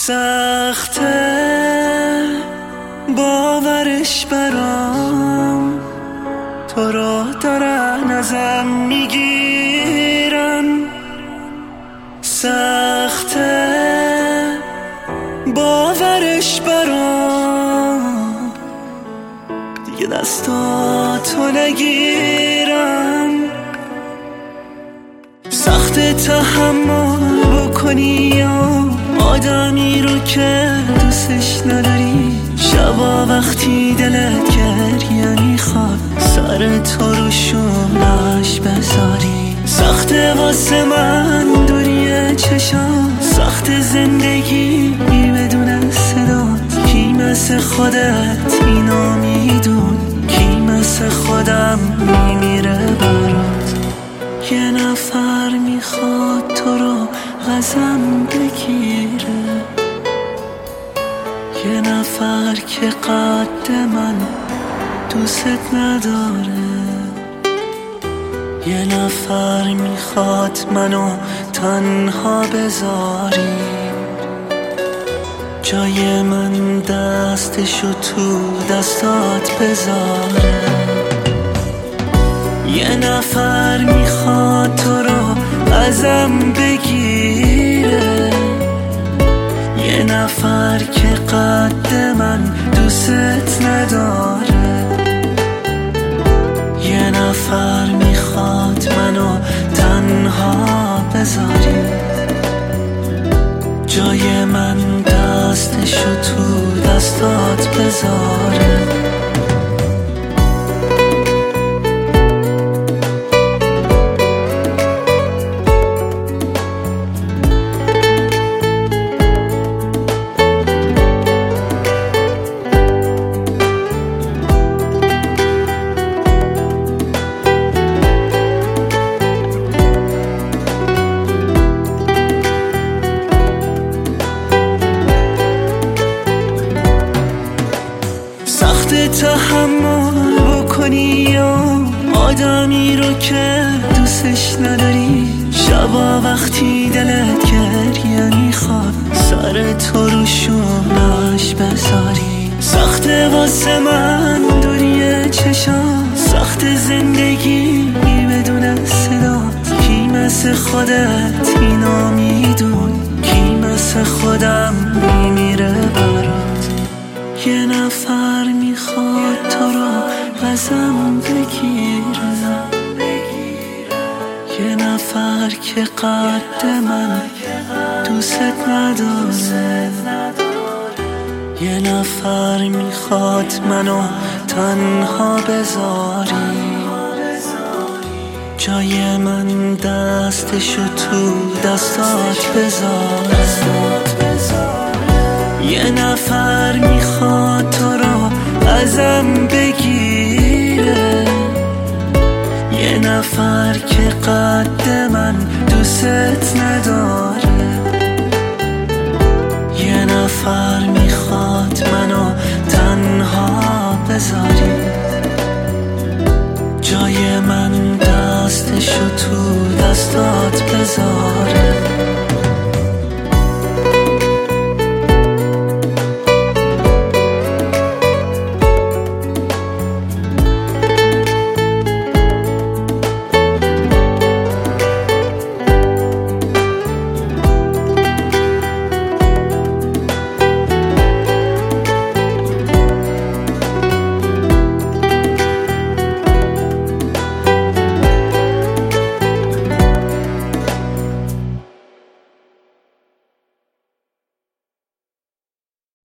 سخته باورش برام، تو رو دارن ازم میگیرن. سخته باورش برام، دیگه دستاتو نگیرم. سخته تحمل بکنی یا آدمی رو که دوستش نداری. شبا وقتی دلت گریه میخواد سر تو رو شونش بذاری. سخته واسه من دوری چشم، سخت زندگی بدون صدات. کی مثل خودت اینو میدون، کی مثل خودم میمیره برات. یه نفر میخواد تو رو ازم بگیره، یه نفر که قد من دوست نداره. یه نفر میخواد منو تنها بذاری، جای من دستشو تو دستات بذاره. یه نفر میخواد تو رو ازم بگیره، یه نفر که قد من دوست نداره. یه نفر میخواد منو تنها بذاری، جای من دستشو تو دستات بذاره. تحمل بکنی یا آدمی رو که دوستش نداری. شبا وقتی دلت گریه میخواد سر تو رو شونش بذاری. سخته واسه من دوری چشم، سخت زندگی بدون صدات. کی مثل خودت اینو میدون، کی مثل خودم میمیره برات. یه نفر میخواد تو رو ازم بگیره، یه نفر که قد من دوست نداره. یه نفر میخواد منو تنها بذاری، جای من دستشو تو دستات بذاره. یه نفر میخواد تو رو ازم بگیره، یه نفر که قد من دوست نداره. یه نفر میخواد منو تنها بذاری، جای من دستشو تو دستات بذاره.